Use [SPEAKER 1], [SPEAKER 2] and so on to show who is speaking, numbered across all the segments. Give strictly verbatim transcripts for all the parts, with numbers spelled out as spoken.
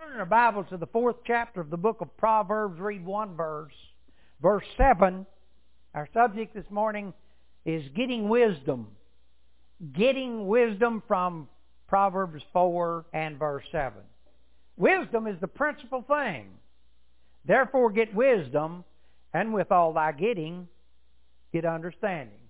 [SPEAKER 1] Turn our Bibles to the fourth chapter of the book of Proverbs. Read one verse. Verse seven. Our subject this morning is getting wisdom. Getting wisdom from Proverbs four and verse seven. Wisdom is the principal thing. Therefore get wisdom, and with all thy getting, get understanding.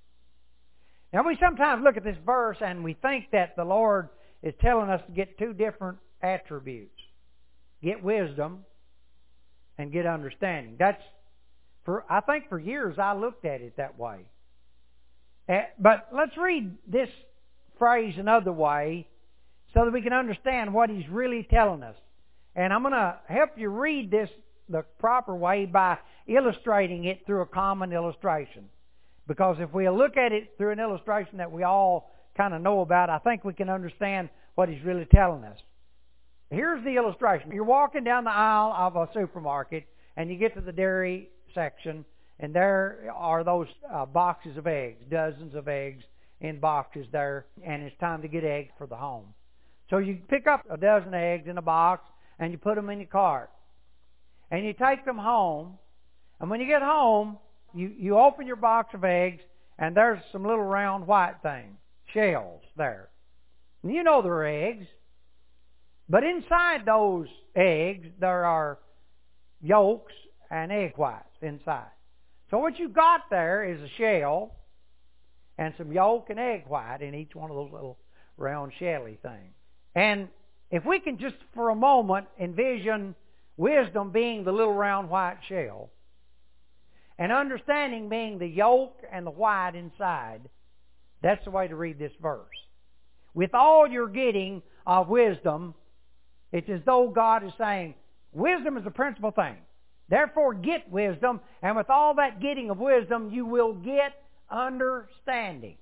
[SPEAKER 1] Now we sometimes look at this verse and we think that the Lord is telling us to get two different attributes. Get wisdom and get understanding. That's for I think for years I looked at it that way. Uh, but let's read this phrase another way so that we can understand what he's really telling us. And I'm going to help you read this the proper way by illustrating it through a common illustration. Because if we look at it through an illustration that we all kind of know about, I think we can understand what he's really telling us. Here's the illustration. You're walking down the aisle of a supermarket, and you get to the dairy section, and there are those uh, boxes of eggs, dozens of eggs in boxes there, and it's time to get eggs for the home. So you pick up a dozen eggs in a box, and you put them in your cart. And you take them home, and when you get home, you, you open your box of eggs, and there's some little round white things, shells there. And you know they're eggs. But inside those eggs, there are yolks and egg whites inside. So what you've got there is a shell and some yolk and egg white in each one of those little round shelly things. And if we can just for a moment envision wisdom being the little round white shell and understanding being the yolk and the white inside, that's the way to read this verse. With all you're getting of wisdom, it's as though God is saying, wisdom is the principal thing. Therefore, get wisdom, and with all that getting of wisdom, you will get understanding.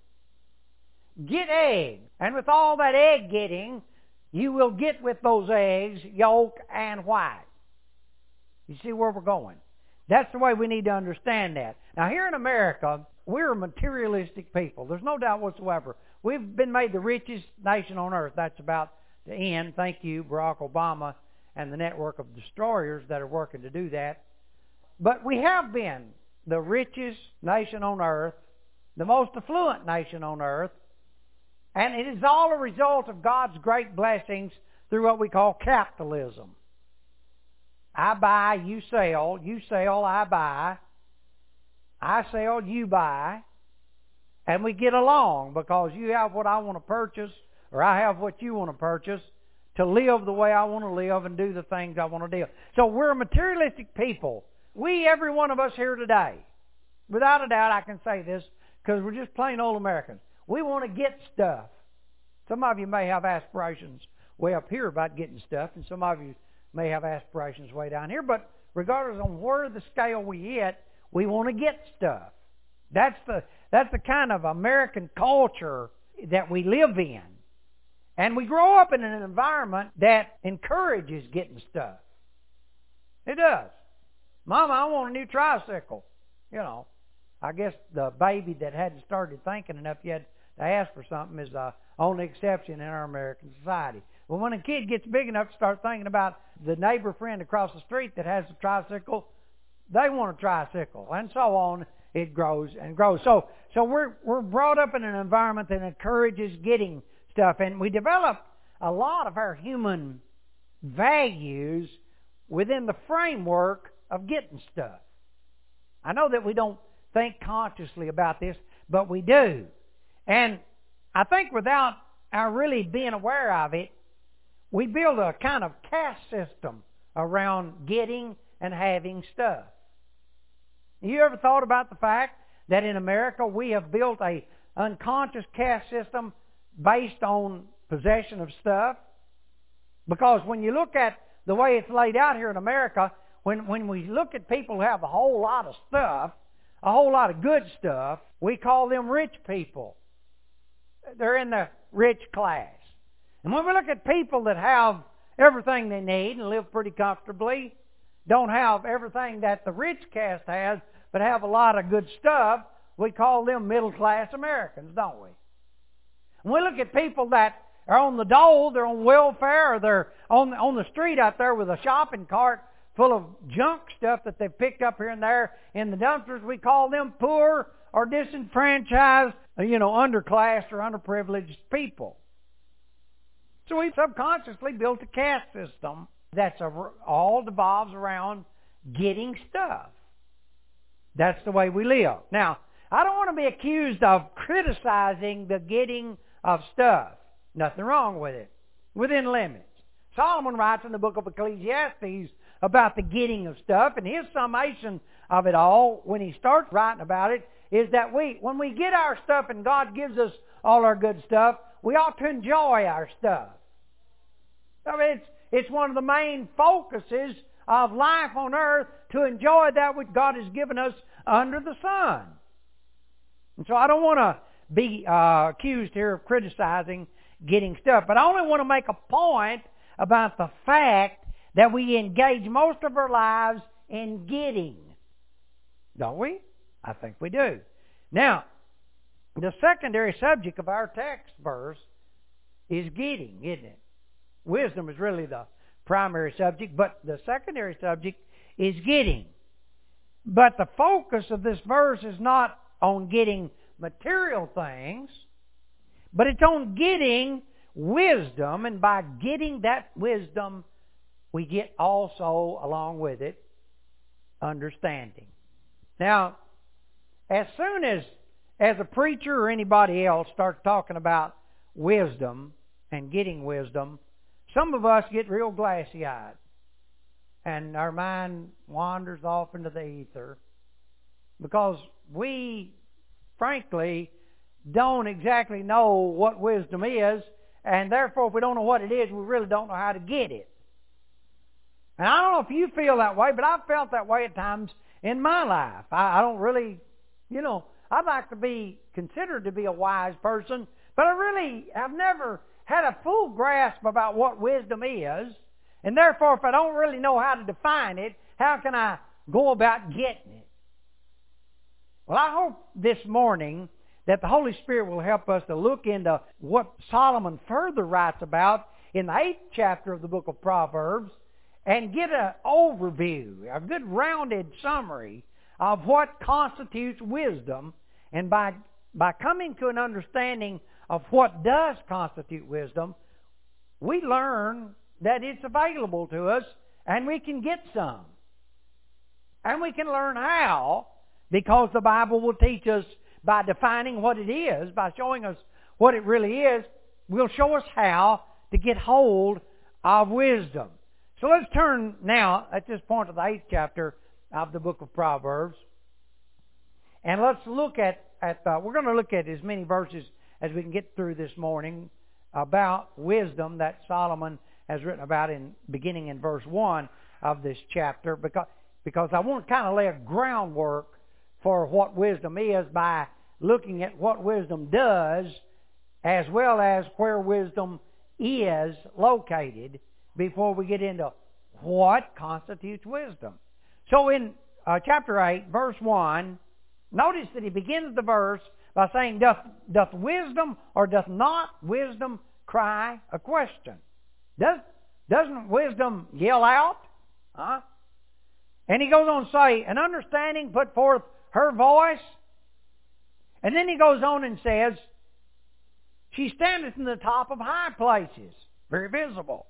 [SPEAKER 1] Get egg, and with all that egg getting, you will get with those eggs yolk and white. You see where we're going? That's the way we need to understand that. Now, here in America, we're a materialistic people. There's no doubt whatsoever. We've been made the richest nation on earth. That's about to end. Thank you, Barack Obama, and the network of destroyers that are working to do that. But we have been the richest nation on earth, the most affluent nation on earth, and it is all a result of God's great blessings through what we call capitalism. I buy, you sell, you sell, I buy, I sell, you buy, and we get along because you have what I want to purchase or I have what you want to purchase to live the way I want to live and do the things I want to do. So we're a materialistic people. We, every one of us here today, without a doubt I can say this because we're just plain old Americans. We want to get stuff. Some of you may have aspirations way up here about getting stuff, and some of you may have aspirations way down here, but regardless on where the scale we hit, we want to get stuff. That's the, that's the kind of American culture that we live in. And we grow up in an environment that encourages getting stuff. It does. Mama, I want a new tricycle. You know, I guess the baby that hadn't started thinking enough yet to ask for something is the only exception in our American society. Well, when a kid gets big enough to start thinking about the neighbor friend across the street that has a tricycle, they want a tricycle, and so on. It grows and grows. So, so we're we're brought up in an environment that encourages getting stuff, and we develop a lot of our human values within the framework of getting stuff. I know that we don't think consciously about this, but we do. And I think without our really being aware of it, we build a kind of caste system around getting and having stuff. You ever thought about the fact that in America we have built a unconscious caste system based on possession of stuff? Because when you look at the way it's laid out here in America, when, when we look at people who have a whole lot of stuff, a whole lot of good stuff, we call them rich people. They're in the rich class. And when we look at people that have everything they need and live pretty comfortably, don't have everything that the rich caste has, but have a lot of good stuff, we call them middle-class Americans, don't we? When we look at people that are on the dole, they're on welfare, or they're on, on the street out there with a shopping cart full of junk stuff that they've picked up here and there in the dumpsters. We call them poor or disenfranchised, you know, underclass or underprivileged people. So we subconsciously built a caste system that's a, all devolves around getting stuff. That's the way we live. Now, I don't want to be accused of criticizing the getting of stuff. Nothing wrong with it. Within limits. Solomon writes in the book of Ecclesiastes about the getting of stuff, and his summation of it all, when he starts writing about it, is that we, when we get our stuff and God gives us all our good stuff, we ought to enjoy our stuff. I mean, it's, it's one of the main focuses of life on earth, to enjoy that which God has given us under the sun. And so I don't want to be uh, accused here of criticizing getting stuff, but I only want to make a point about the fact that we engage most of our lives in getting. Don't we? I think we do. Now, the secondary subject of our text verse is getting, isn't it? Wisdom is really the primary subject, but the secondary subject is getting. But the focus of this verse is not on getting material things, but it's on getting wisdom, and by getting that wisdom, we get also, along with it, understanding. Now, as soon as, as a preacher or anybody else starts talking about wisdom and getting wisdom, some of us get real glassy-eyed, and our mind wanders off into the ether because we, frankly, don't exactly know what wisdom is, and therefore if we don't know what it is, we really don't know how to get it. And I don't know if you feel that way, but I've felt that way at times in my life. I, I don't really, you know, I'd like to be considered to be a wise person, but I really have never had a full grasp about what wisdom is, and therefore if I don't really know how to define it, how can I go about getting it? Well, I hope this morning that the Holy Spirit will help us to look into what Solomon further writes about in the eighth chapter of the book of Proverbs and get an overview, a good rounded summary of what constitutes wisdom. And by, by coming to an understanding of what does constitute wisdom, we learn that it's available to us and we can get some. And we can learn how, because the Bible will teach us by defining what it is, by showing us what it really is, will show us how to get hold of wisdom. So let's turn now at this point to the eighth chapter of the book of Proverbs. And let's look at, at uh, we're going to look at as many verses as we can get through this morning about wisdom that Solomon has written about, in beginning in verse one of this chapter, because, because I want to kind of lay a groundwork for what wisdom is by looking at what wisdom does as well as where wisdom is located before we get into what constitutes wisdom. So in uh, chapter eight, verse one, notice that he begins the verse by saying, doth, doth wisdom or doth not wisdom cry a question? Does, doesn't wisdom yell out? Huh? And he goes on to say, an understanding put forth her voice. And then he goes on and says, she standeth in the top of high places, very visible.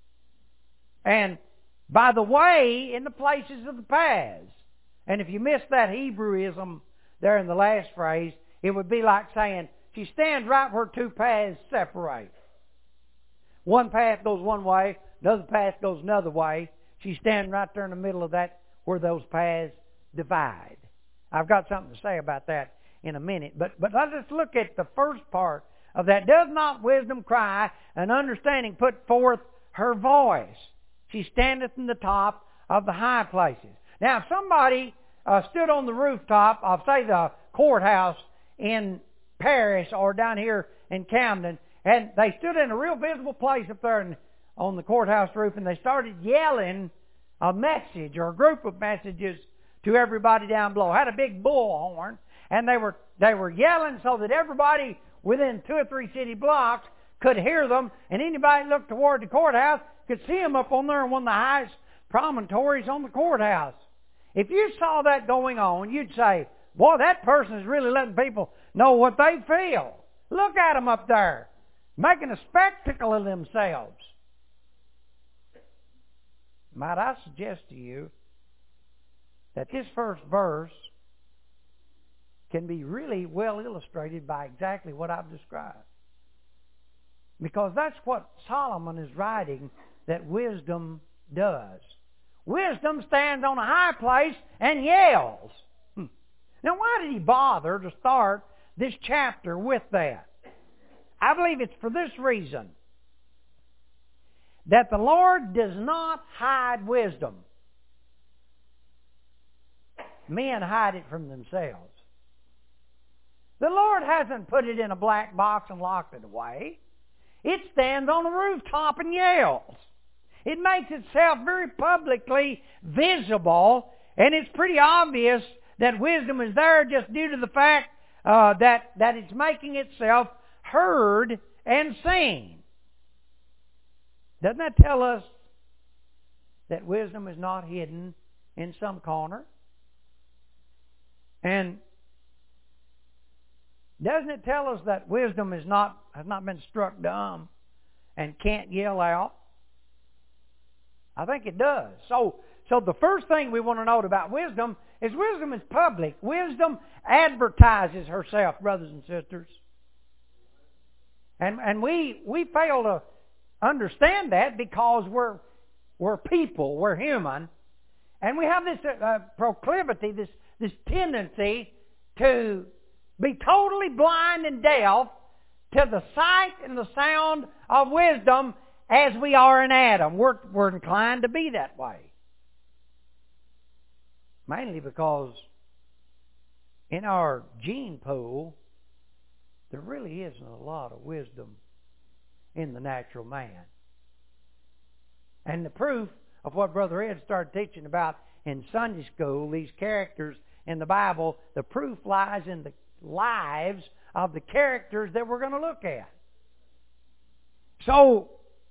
[SPEAKER 1] And by the way, in the places of the paths. And if you miss that Hebrewism there in the last phrase, it would be like saying, she stands right where two paths separate. One path goes one way, another path goes another way. She's standing right there in the middle of that where those paths divide. I've got something to say about that in a minute. But, but let's just look at the first part of that. Does not wisdom cry, and understanding put forth her voice? She standeth in the top of the high places. Now, if somebody uh, stood on the rooftop of, say, the courthouse in Paris or down here in Camden, and they stood in a real visible place up there in, on the courthouse roof, and they started yelling a message or a group of messages to everybody down below. Had a big bullhorn, and they were they were yelling so that everybody within two or three city blocks could hear them, and anybody that looked toward the courthouse could see them up on there on one of the highest promontories on the courthouse. If you saw that going on, you'd say, boy, that person is really letting people know what they feel. Look at them up there, making a spectacle of themselves. Might I suggest to you that this first verse can be really well illustrated by exactly what I've described. Because that's what Solomon is writing that wisdom does. Wisdom stands on a high place and yells. Hmm. Now, why did he bother to start this chapter with that? I believe it's for this reason. That the Lord does not hide wisdom. Men hide it from themselves. The Lord hasn't put it in a black box and locked it away. It stands on a rooftop and yells. It makes itself very publicly visible, and it's pretty obvious that wisdom is there just due to the fact uh, that, that it's making itself heard and seen. Doesn't that tell us that wisdom is not hidden in some corner? And doesn't it tell us that wisdom is not has not been struck dumb and can't yell out? I think it does. So, so the first thing we want to note about wisdom is wisdom is public. Wisdom advertises herself, brothers and sisters. And and we we fail to understand that because we're we're people, we're human, and we have this uh, proclivity, this this tendency to be totally blind and deaf to the sight and the sound of wisdom as we are in Adam. We're, we're inclined to be that way. Mainly because in our gene pool, there really isn't a lot of wisdom in the natural man. And the proof of what Brother Ed started teaching about in Sunday school, these characters in the Bible, the proof lies in the lives of the characters that we're going to look at. So,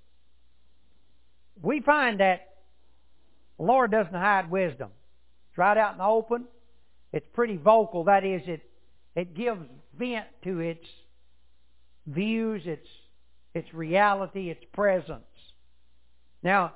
[SPEAKER 1] we find that the Lord doesn't hide wisdom. It's right out in the open. It's pretty vocal. That is, it it gives vent to its views, its its reality, its presence. Now,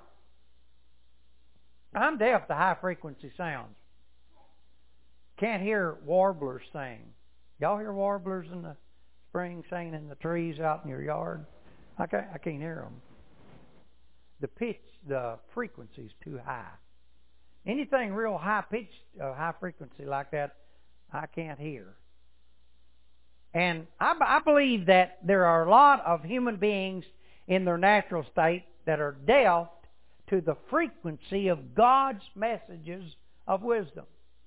[SPEAKER 1] I'm deaf to high frequency sounds. Can't hear warblers sing. Y'all hear warblers in the spring singing in the trees out in your yard? I can't, I can't hear them. The pitch, the frequency is too high. Anything real high pitch, uh, high frequency like that, I can't hear. And I, I believe that there are a lot of human beings in their natural state that are deaf to the frequency of God's messages of wisdom.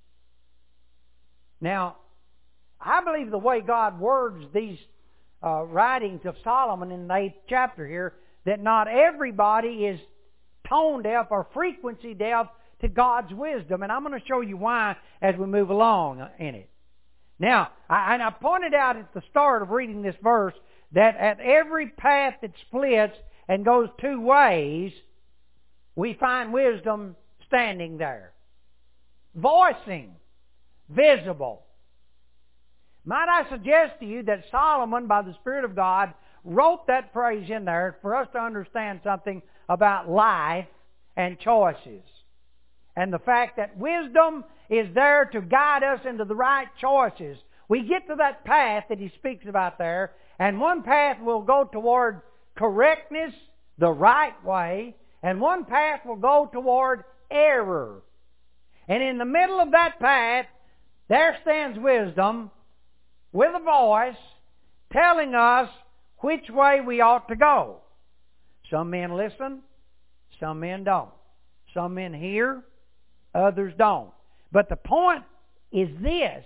[SPEAKER 1] Now, I believe the way God words these uh, writings of Solomon in the eighth chapter here, that not everybody is tone deaf or frequency deaf to God's wisdom. And I'm going to show you why as we move along in it. Now, I, and I pointed out at the start of reading this verse that at every path that splits and goes two ways, we find wisdom standing there. Voicing. Visible. Might I suggest to you that Solomon, by the Spirit of God, wrote that phrase in there for us to understand something about life and choices. And the fact that wisdom is there to guide us into the right choices. We get to that path that he speaks about there, and one path will go toward correctness, the right way, and one path will go toward error. And in the middle of that path, there stands wisdom with a voice telling us which way we ought to go. Some men listen, some men don't. Some men hear, others don't. But the point is this,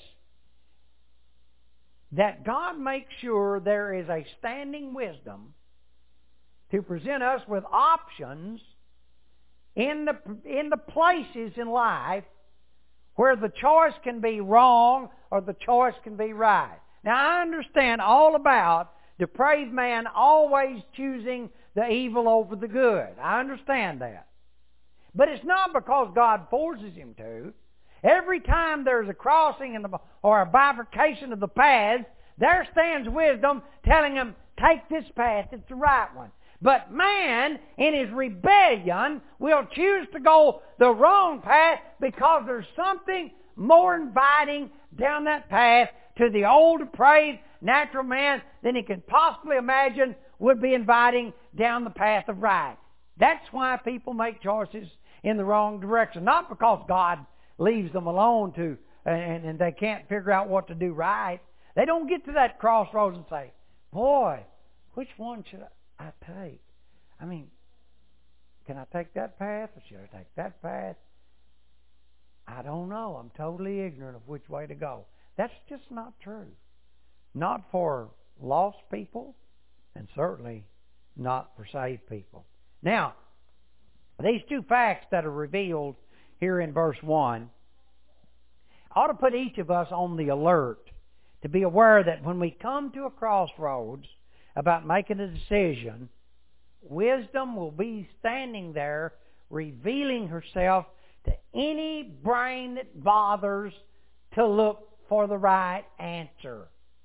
[SPEAKER 1] that God makes sure there is a standing wisdom to present us with options in the, in the places in life where the choice can be wrong or the choice can be right. Now, I understand all about depraved man always choosing the evil over the good. I understand that. But it's not because God forces him to. Every time there's a crossing in the, or a bifurcation of the paths, there stands wisdom telling him, take this path, it's the right one. But man, in his rebellion, will choose to go the wrong path because there's something more inviting down that path to the old, depraved, natural man than he can possibly imagine would be inviting down the path of right. That's why people make choices in the wrong direction. Not because God leaves them alone to and, and they can't figure out what to do right. They don't get to that crossroads and say, boy, which one should I take? I mean, can I take that path or should I take that path? I don't know. I'm totally ignorant of which way to go. That's just not true. Not for lost people, and certainly not for saved people. Now, these two facts that are revealed here in verse one ought to put each of us on the alert to be aware that when we come to a crossroads about making a decision, wisdom will be standing there revealing herself to any brain that bothers to look for the right answer.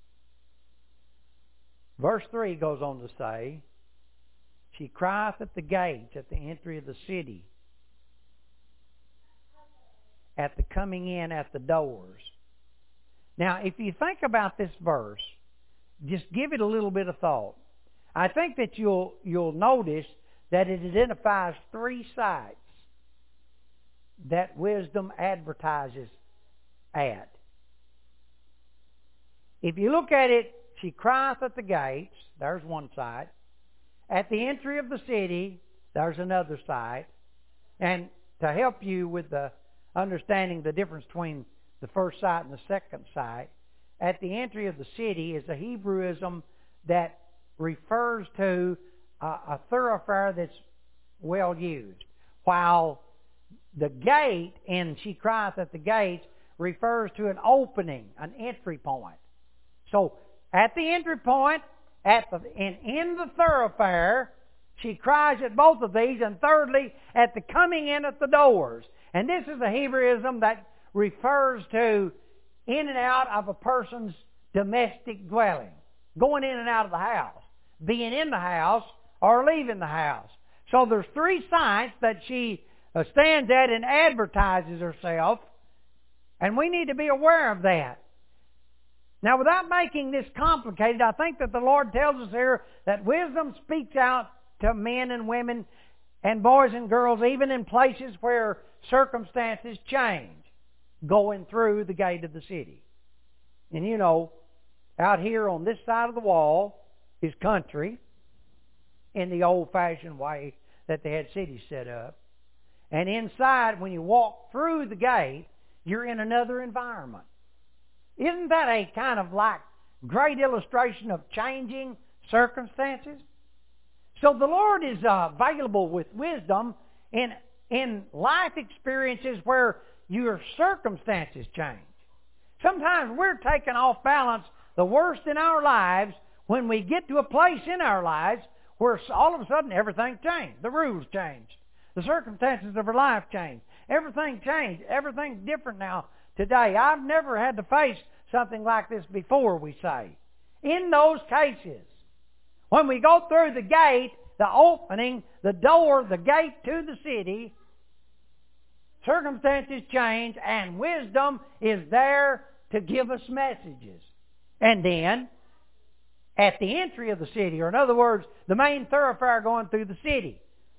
[SPEAKER 1] Verse three goes on to say, she crieth at the gates, at the entry of the city, at the coming in at the doors. Now, if you think about this verse, just give it a little bit of thought. I think that you'll you'll notice that it identifies three sites that wisdom advertises at. If you look at it, she crieth at the gates, there's one site. At the entry of the city, there's another site. And to help you with the understanding the difference between the first site and the second site, at the entry of the city is a Hebrewism that refers to a, a thoroughfare that's well used. While the gate, and she crieth at the gates, refers to an opening, an entry point. So, at the entry point, at the, and in the thoroughfare, she cries at both of these, and thirdly, at the coming in at the doors. And this is a Hebrewism that refers to in and out of a person's domestic dwelling. Going in and out of the house. Being in the house or leaving the house. So there's three sites that she stands at and advertises herself. And we need to be aware of that. Now, without making this complicated, I think that the Lord tells us here that wisdom speaks out to men and women and boys and girls, even in places where circumstances change, going through the gate of the city. And you know, out here on this side of the wall is country in the old-fashioned way that they had cities set up. And inside, when you walk through the gate, you're in another environment. Isn't that a kind of like great illustration of changing circumstances? So the Lord is uh, available with wisdom in, in life experiences where your circumstances change. Sometimes we're taken off balance the worst in our lives when we get to a place in our lives where all of a sudden everything changed. The rules changed. The circumstances of our life changed. Everything changed. Everything's different now today. I've never had to face something like this before, we say. In those cases, when we go through the gate, the opening, the door, the gate to the city, circumstances change and wisdom is there to give us messages. And then, at the entry of the city, or in other words, the main thoroughfare going through the city.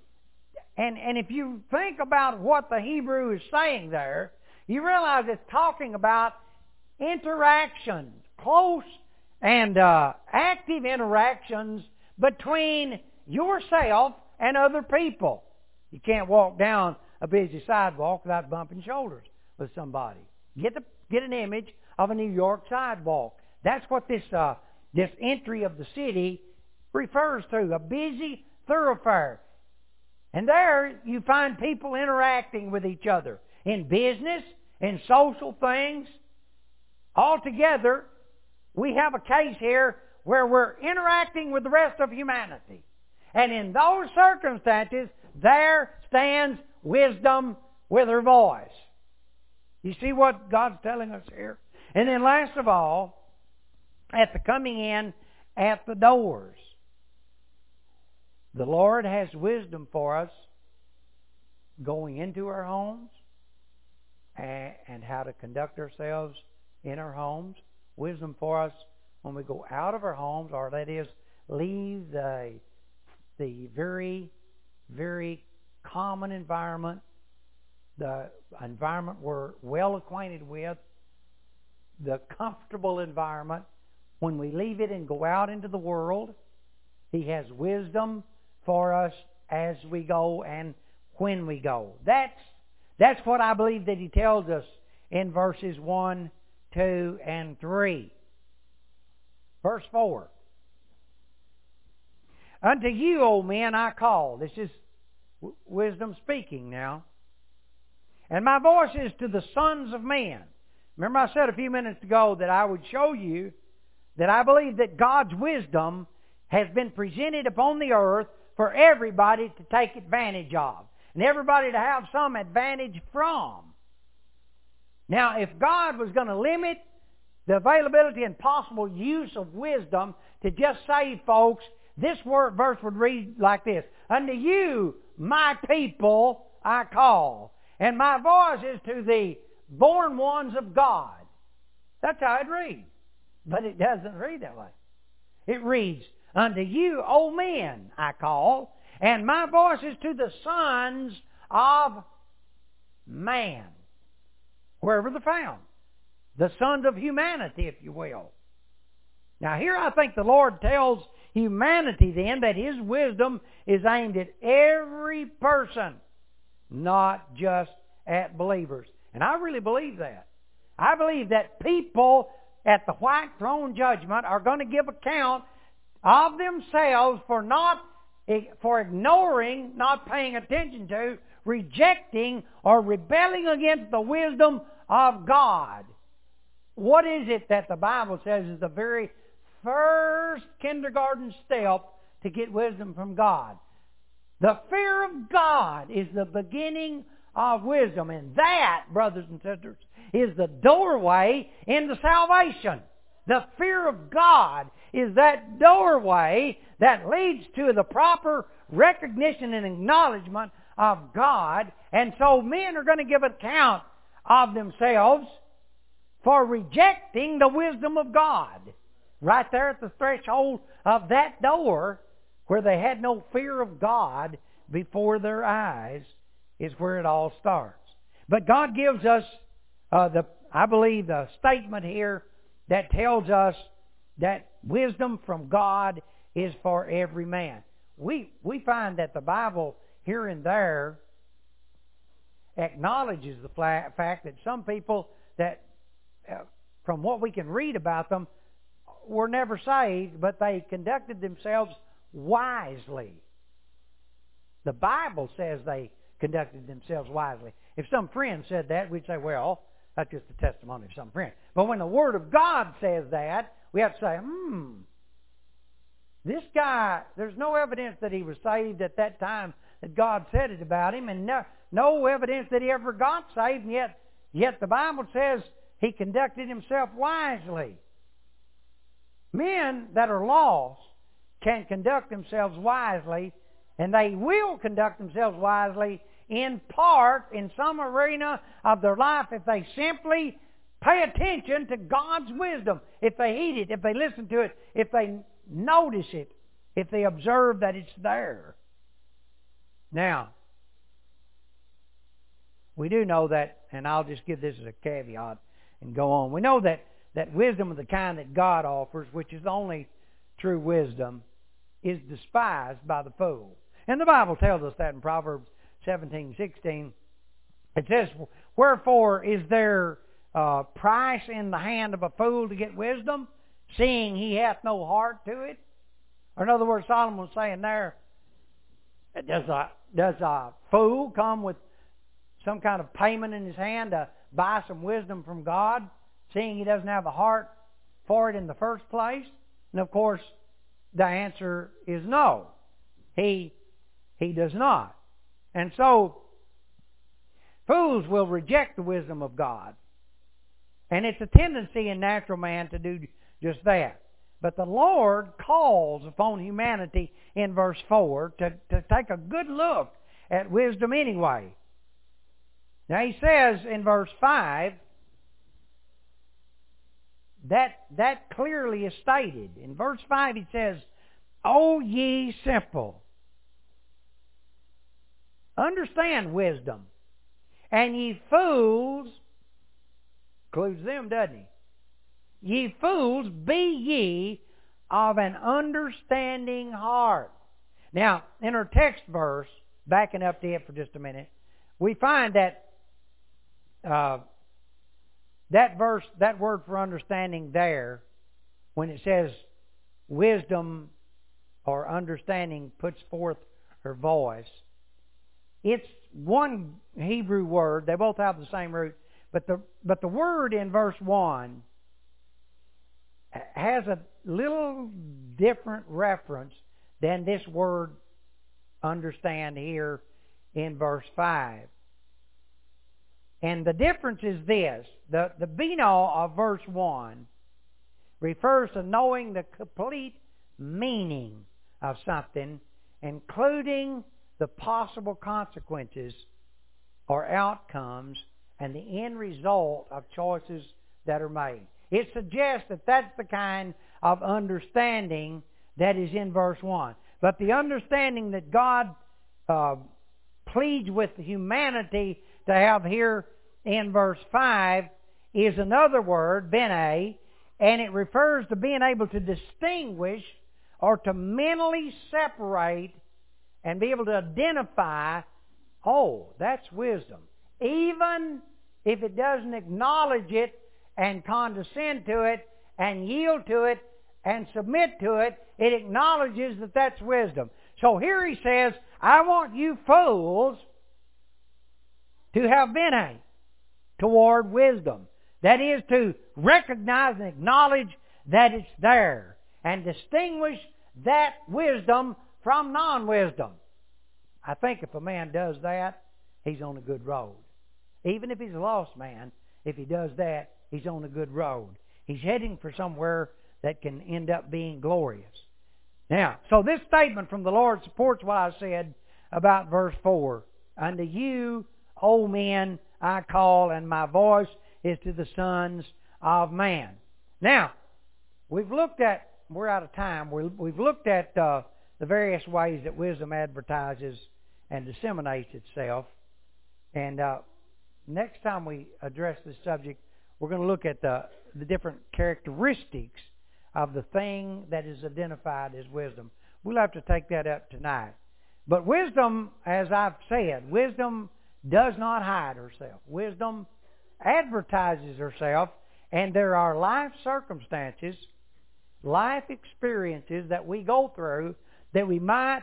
[SPEAKER 1] And, and if you think about what the Hebrew is saying there, you realize it's talking about interactions, close and uh, active interactions between yourself and other people. You can't walk down a busy sidewalk without bumping shoulders with somebody. Get the, get an image of a New York sidewalk. That's what this uh, this entry of the city refers to, a busy thoroughfare. And there you find people interacting with each other in business, in social things. Altogether, we have a case here where we're interacting with the rest of humanity. And in those circumstances, there stands wisdom with her voice. You see what God's telling us here? And then last of all, at the coming in at the doors. The Lord has wisdom for us going into our homes and how to conduct ourselves in our homes. Wisdom for us when we go out of our homes, or that is, leave the, the very, very common environment, the environment we're well acquainted with, the comfortable environment. When we leave it and go out into the world, He has wisdom for us as we go and when we go. That's, that's what I believe that He tells us in verses one, two, and three. Verse four. Unto you, O men, I call. This is w- wisdom speaking now. And my voice is to the sons of men. Remember I said a few minutes ago that I would show you that I believe that God's wisdom has been presented upon the earth for everybody to take advantage of. And everybody to have some advantage from. Now, if God was going to limit the availability and possible use of wisdom to just save folks, this word, verse would read like this. Unto you, my people, I call. And my voice is to the born ones of God. That's how it reads. But it doesn't read that way. It reads, Unto you, O men, I call, and my voice is to the sons of man. Wherever they're found. The sons of humanity, if you will. Now here I think the Lord tells humanity then that His wisdom is aimed at every person, not just at believers. And I really believe that. I believe that people at the white throne judgment are going to give account of themselves for not for ignoring, not paying attention to, rejecting, or rebelling against the wisdom of God. What is it that the Bible says is the very first kindergarten step to get wisdom from God? The fear of God is the beginning of wisdom. And that, brothers and sisters, is the doorway into salvation. The fear of God is that doorway that leads to the proper recognition and acknowledgement of God. And so men are going to give account of themselves for rejecting the wisdom of God. Right there at the threshold of that door, where they had no fear of God before their eyes, is where it all starts. But God gives us, uh, the I believe, the statement here that tells us that wisdom from God is for every man. We we find that the Bible here and there acknowledges the fact that some people that, uh, from what we can read about them, were never saved, but they conducted themselves wisely. The Bible says they conducted themselves wisely. If some friend said that, we'd say, well, that's just a testimony of some friend. But when the Word of God says that, we have to say, hmm, this guy, there's no evidence that he was saved at that time that God said it about him, and no, no evidence that he ever got saved, and yet, yet the Bible says he conducted himself wisely. Men that are lost can conduct themselves wisely, and they will conduct themselves wisely in part in some arena of their life if they simply pay attention to God's wisdom, if they heed it, if they listen to it, if they notice it, if they observe that it's there. Now, we do know that, and I'll just give this as a caveat and go on. We know that, that wisdom of the kind that God offers, which is the only true wisdom, is despised by the fool. And the Bible tells us that in Proverbs seventeen sixteen. It says, Wherefore is there uh, price in the hand of a fool to get wisdom, seeing he hath no heart to it? Or in other words, Solomon was saying there, does a, does a fool come with some kind of payment in his hand to buy some wisdom from God, seeing he doesn't have a heart for it in the first place? And of course, the answer is no. He, he does not. And so, fools will reject the wisdom of God. And it's a tendency in natural man to do just that. But the Lord calls upon humanity in verse four to, to take a good look at wisdom anyway. Now he says in verse five, that, that clearly is stated. In verse five he says, O ye simple, understand wisdom, and ye fools, includes them, doesn't he? Ye fools, be ye of an understanding heart. Now, in our text verse, backing up to it for just a minute, we find that uh, that verse, that word for understanding there, when it says wisdom or understanding puts forth her voice, it's one Hebrew word. They both have the same root. But the, but the word in verse one has a little different reference than this word understand here in verse five. And the difference is this. The, the bino of verse one refers to knowing the complete meaning of something, including the possible consequences or outcomes and the end result of choices that are made. It suggests that that's the kind of understanding that is in verse one. But the understanding that God uh, pleads with humanity to have here in verse five is another word, bene, and it refers to being able to distinguish or to mentally separate and be able to identify, oh, that's wisdom. Even if it doesn't acknowledge it and condescend to it and yield to it and submit to it, it acknowledges that that's wisdom. So here he says, I want you fools to have bene toward wisdom. That is to recognize and acknowledge that it's there and distinguish that wisdom from non-wisdom. I think if a man does that, he's on a good road. Even if he's a lost man, if he does that, he's on a good road. He's heading for somewhere that can end up being glorious. Now, so this statement from the Lord supports what I said about verse four. Unto you, O men, I call, and my voice is to the sons of man. Now, we've looked at, we're out of time, we've looked at uh, the various ways that wisdom advertises and disseminates itself. And uh, next time we address this subject, we're going to look at the, the different characteristics of the thing that is identified as wisdom. We'll have to take that up tonight. But wisdom, as I've said, wisdom does not hide herself. Wisdom advertises herself, and there are life circumstances, life experiences that we go through that we might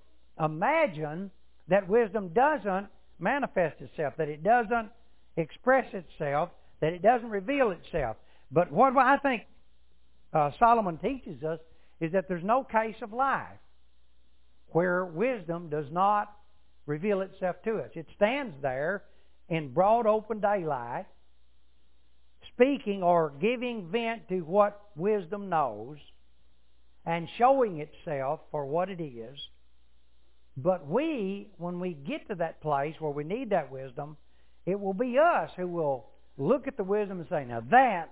[SPEAKER 1] imagine that wisdom doesn't manifest itself, that it doesn't express itself, that it doesn't reveal itself. But what I think uh, Solomon teaches us is that there's no case of life where wisdom does not reveal itself to us. It stands there in broad open daylight, speaking or giving vent to what wisdom knows and showing itself for what it is. But we, when we get to that place where we need that wisdom, it will be us who will look at the wisdom and say, now that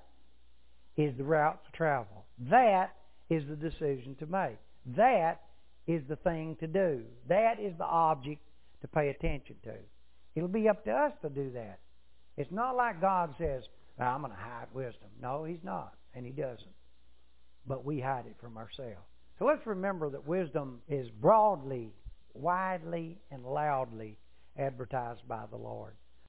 [SPEAKER 1] is the route to travel. That is the decision to make. That is the thing to do. That is the object to pay attention to. It'll be up to us to do that. It's not like God says, well, I'm going to hide wisdom. No, He's not, and He doesn't. But we hide it from ourselves. So let's remember that wisdom is broadly, widely, and loudly advertised by the Lord.